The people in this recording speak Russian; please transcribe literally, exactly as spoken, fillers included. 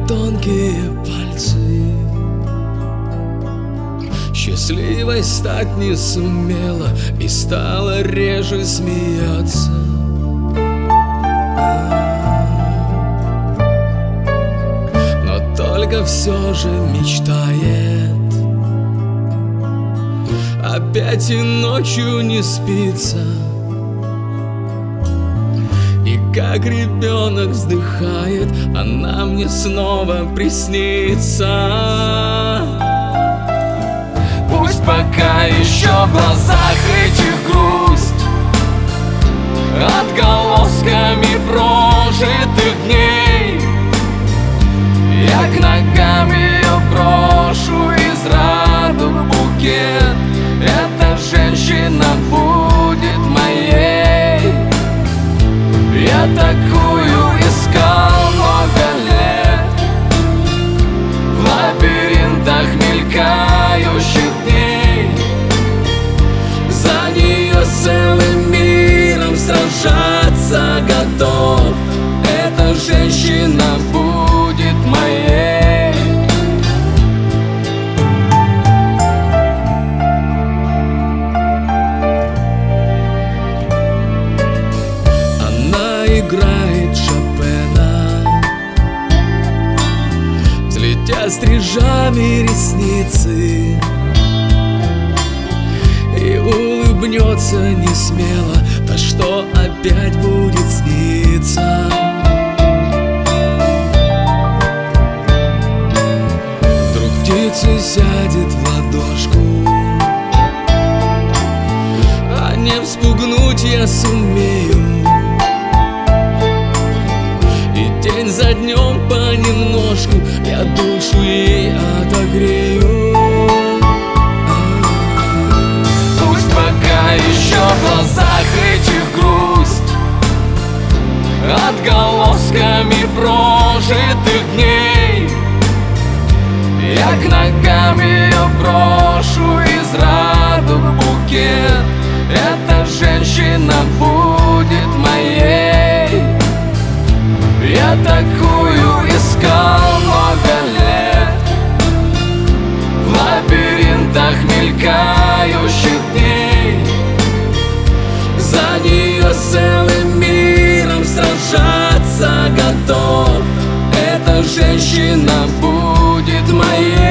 тонкие пальцы. Счастливой стать не сумела и стала реже смеяться. Но только все же мечтает. Опять и ночью не спится. И как ребенок вздыхает, она мне снова приснится. Пусть пока еще в глазах этих грусть, отголосками прожитых дней. Я к ногам ее брошу из радуг букет. Эта женщина будет моей. Я такую искал много лет в лабиринтах мелькающих дней. За нее целым миром сражаться готов. Эта женщина будет моей. Играет Шопена, взлетя стрижами ресницы, и улыбнется не смело, то что опять будет сниться. Вдруг птица сядет в ладошку, а не вспугнуть я сумею. День за днем понемножку я душу ей отогрею. Пусть пока еще в глазах этих грусть, отголосками прожитых дней. Я к ногам ее брошу из радуг букет. Эта женщина будет моей. Я такую искал много лет в лабиринтах мелькающих дней. За нее целым миром сражаться готов. Эта женщина будет моей.